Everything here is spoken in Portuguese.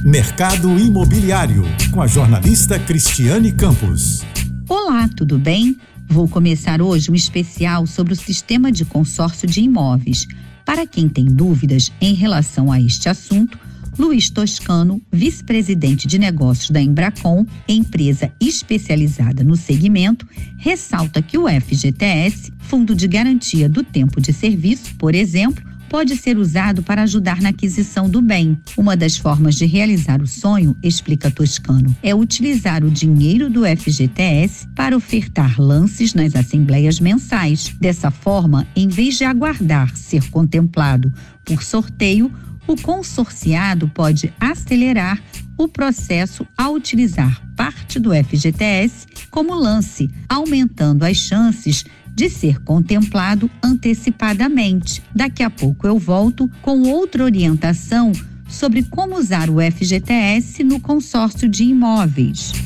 Mercado Imobiliário, com a jornalista Cristiane Campos. Olá, tudo bem? Vou começar hoje um especial sobre o sistema de consórcio de imóveis. Para quem tem dúvidas em relação a este assunto, Luiz Toscano, vice-presidente de negócios da Embracon, empresa especializada no segmento, ressalta que o FGTS, Fundo de Garantia do Tempo de Serviço, por exemplo, pode ser usado para ajudar na aquisição do bem. Uma das formas de realizar o sonho, explica Toscano, é utilizar o dinheiro do FGTS para ofertar lances nas assembleias mensais. Dessa forma, em vez de aguardar ser contemplado por sorteio, o consorciado pode acelerar o processo ao utilizar parte do FGTS como lance, aumentando as chances de ser contemplado antecipadamente. Daqui a pouco eu volto com outra orientação sobre como usar o FGTS no consórcio de imóveis.